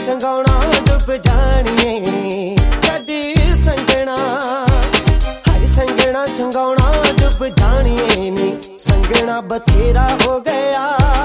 ਸੰਗਾਉਣਾ ਡੁੱਬ ਜਾਣੀਏ ਛੱਡੀ ਸੰਗਣਾ ਹਾਏ ਸੰਗਣਾ ਸੰਗਾਉਣਾ ਡੁੱਬ ਜਾਣੀਏ ਨੀ ਸੰਗਣਾ ਬਥੇਰਾ ਹੋ ਗਿਆ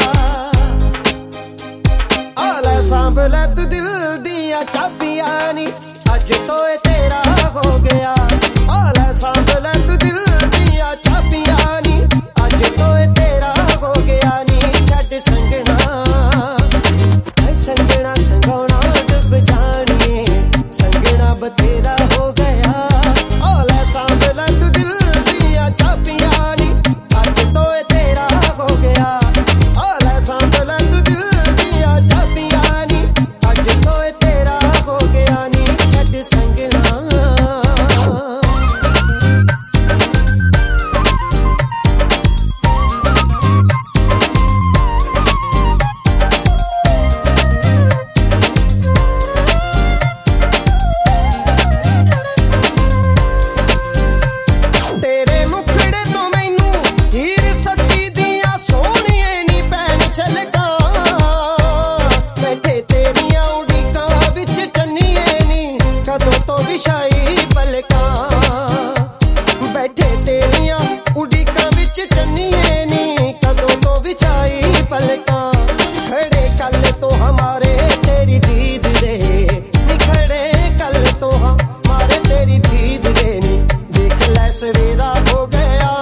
ਆਲਾ ਸਾਂਭ ਲੈ ਤੂੰ ਦਿਲ ਦੀਆਂ ਚਾਬੀਆਂ ਨੀ ਅੱਜ ਤੋਂ ਇਹ ਤੇਰਾ ਹੋ ਗਿਆ ਆਲਾ ਸਾਂਭ ਲੈ ਤੂੰ ਦਿਲ ਦੀਆਂ ਚਾਬੀਆਂ ਨੀ ਅੱਜ ਤੋਂ ਇਹ ਤੇਰਾ ਹੋ ਗਿਆ ਨੀ ਛੱਡ ਸੰਗਣਾ ਹਾਏ ਸੰਗਣਾ ਸੰਗਾਉਣਾ ਡੁੱਬ ਜਾਣੀਏ ਸੰਗਣਾ ਬਥੇਰਾ ਹੋ ਗਿਆ ਆਲਾ ਸਾਂਭ ਲੈ ਤੂੰ ਦਿਲ ਦੀਆਂ ਚਾਬੀਆਂ ਨੀ ਅੱਜ ਤੋਂ ਇਹ ਤੇਰਾ ਹੋ ਗਿਆ ਆਲਾ ਸਾਂਭ ਲੈ ਤੂੰ ਦਿਲ ਦੀਆਂ ਚਾਬੀਆਂ ਨੀ ਅੱਜ ਤੋਂ ਇਹ ਤੇਰਾ ਹੋ ਗਿਆ ਨੀ ਛੱਡ ਸੰਗਣਾ ਵਿਛਾਈ ਪਲਕਾਂ ਬੈਠੇ ਤੇਰੀਆਂ ਉਡੀਕਾਂ ਵਿੱਚ ਚੰਨੀਏ ਨੀ ਕਦੋਂ ਤੋਂ ਵਿਛਾਈ ਪਲਕਾਂ ਖੜੇ ਕੱਲ ਤੋਂ ਹਮਾਰੇ ਤੇਰੀ ਦੀਦ ਦੇ ਨੀ ਖੜੇ ਕੱਲ ਤੋਂ ਹਮਾਰੇ ਤੇਰੀ ਦੀਦ ਦੇ ਨੀ ਦੇਖ ਲੈ ਸਵੇਰਾ ਹੋ ਗਿਆ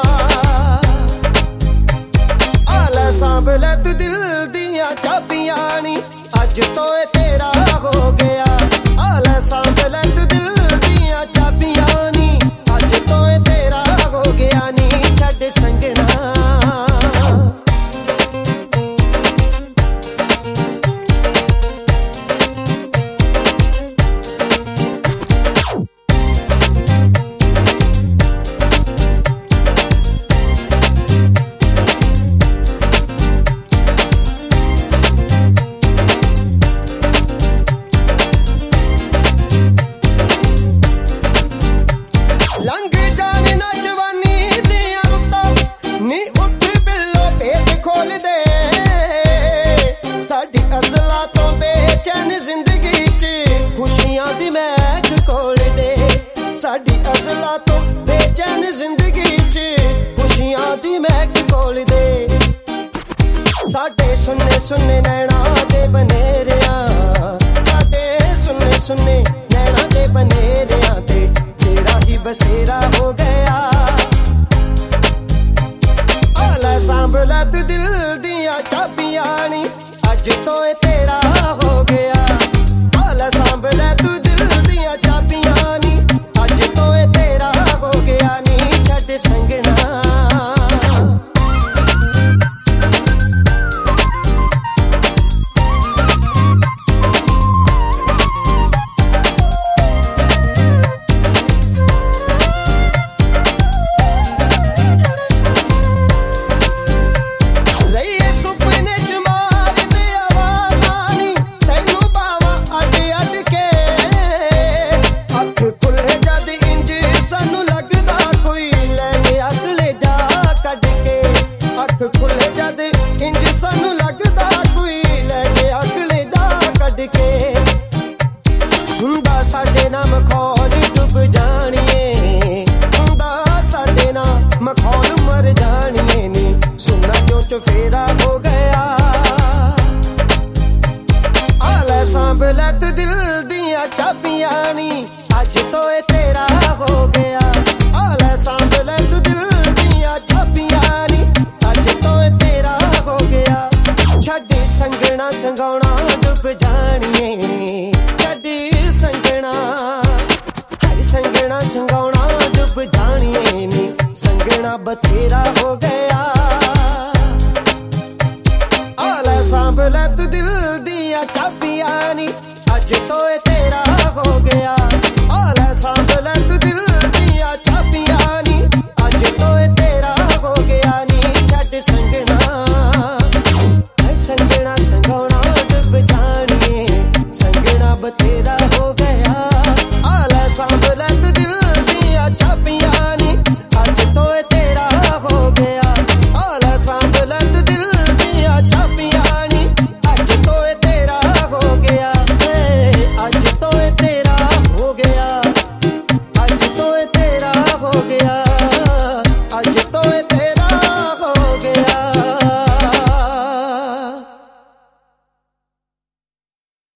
ਆਲਾ ਸਾਂਭ ਲੈ ਤੂੰ ਦਿਲ ਦੀਆਂ ਚਾਬੀਆਂ ਨੀ ਅੱਜ ਤੋਂ ਇਹ ਤੇਰਾ ਹੋ ਗਿਆ ਆਲਾ ਸਾਂਭ ਲੈ ਤੂੰ ਦਿਲ ਦੀਆਂ ਚਾਬੀਆਂ ਨੀ ਅੱਜ ਤੋਂ ਇਹ ਤੇਰਾ ਹੋ ਗਿਆ ਨੀ ਛੱਡ ਸੰਗਣਾ ਲੰਘ ਜਾਣੇ ਨਾ ਜਵਾਨੀ ਦੀਆਂ ਰੁੱਤਾਂ ਨੀ ਉੱਠ ਬਿੱਲੋ ਭੇਦ ਖੋਲ ਦੇ ਸਾਡੀ ਅਜ਼ਲਾਂ ਤੋਂ ਬੇਚੈਨ ਜ਼ਿੰਦਗੀ 'ਚ ਖੁਸ਼ੀਆਂ ਦੀ ਮਹਿਕ ਖੋਲ ਦੇ ਸਾਡੀ ਅਜ਼ਲਾਂ ਤੋਂ ਬੇਚੈਨ ਜ਼ਿੰਦਗੀ 'ਚ ਖੁਸ਼ੀਆਂ ਦੀ ਮਹਿਕ ਖੋਲ ਦੇ ਸਾਡੇ ਸੁੰਨੇ ਸੁੰਨੇ ਨੈਣਾ ਦੇ ਬਨੇਰਿਆਂ ਸਾਡੇ ਸੁੰਨੇ ਸੁੰਨੇ ਨੈਣਾ ਦੇ ਬਨੇਰਿਆਂ ਤੇ ਤੇਰਾ ਹੀ ਬਸੇਰਾ ਹੋ ਗਿਆ ਆਲਾ ਸਾਂਭ ਲੈ ਤੂੰ ਦਿਲ ਦੀਆਂ ਚਾਬੀਆਂ ਨੀ ਅੱਜ ਤੋਂ ਇਹ ਤੇਰਾ ਹੋ ਗਿਆ ਆਲਾ ਸਾਂਭ ਲੈ ਤੂੰ ਦਿਲ ਦੀਆਂ ਚਾਬੀਆਂ ਨੀ ਅੱਜ ਤੋਂ ਇਹ ਤੇਰਾ ਹੋ ਗਿਆ ਨੀ ਛੱਡ ਸੰਗਣਾ ਖੁੱਲੇ ਜਦ ਇੰਜ ਸਾਨੂੰ ਲੱਗਦਾ ਕੋਈ ਲੈ ਗਿਆ ਅਗਲੇ ਜਾ ਕੱਢ ਕੇ ਹੁੰਦਾ ਸਾਡੇ ਨਾਲ ਮਖੌਲ ਡੁੱਬ ਜਾਣੀਏ ਹੁੰਦਾ ਸਾਡੇ ਨਾਲ ਮਖੌਲ ਮਰ ਜਾਣੀਏ ਨੀ ਸੁਣਨਾ ਕਿਉਂ ਚਫੇਰਾ ਹੋ ਗਿਆ ਆਲਾ ਸਾਂਭ ਲੈ ਤੂੰ ਦਿਲ ਦੀਆਂ ਚਾਬੀਆਂ ਨੀ ਅੱਜ ਤੋਂ ਇਹ ਤੇਰਾ ਹੋ ਗਿਆ ਆਲਾ ਸਾਂਭ ਲੈ ਤੂੰ ਦਿਲ ਦੀਆਂ ਚਾਬੀਆਂ ਨੀ ਅੱਜ ਤੋਂ ਇਹ ਤੇਰਾ ਹੋ ਗਿਆ ਛੱਡ ਸੰਗਣਾ ਸੰਗਾਉਣਾ ਡੁੱਬ ਜਾਣੀਏ ਛੱਡ ਸੰਗਣਾ ਹਾਏ ਸੰਗਣਾ ਸੰਗਾਉਣਾ ਡੁੱਬ ਜਾਣੀਏ ਨੀ ਸੰਗਣਾ ਬਥੇਰਾ ਹੋ ਗਿਆ ਆਲਾ ਸਾਂਭ ਲੈ ਤੂੰ ਦਿਲ ਦੀਆਂ ਚਾਬੀਆਂ ਨੀ ਅੱਜ ਤੋਂ ਇਹ ਤੇਰਾ ਹੋ ਗਿਆ ਆਲਾ ਸਾਂਭ ਲੈ ਤੂੰ ਦਿਲ ਦੀਆਂ ਚਾਬੀਆਂ ਨੀ ਅੱਜ ਤੋਂ ਇਹ ਤੇਰਾ ਹੋ ਗਿਆ ਨੀ ਛੱਡ ਸੰਗਣਾ ਹਾਏ ਸੰਗਣਾ ਸੰਗਾਉਣਾ ਡੁੱਬ ਜਾਣੀਏ ਸੰਗਣਾ ਬਥੇਰਾ ਹੋ ਗਿਆ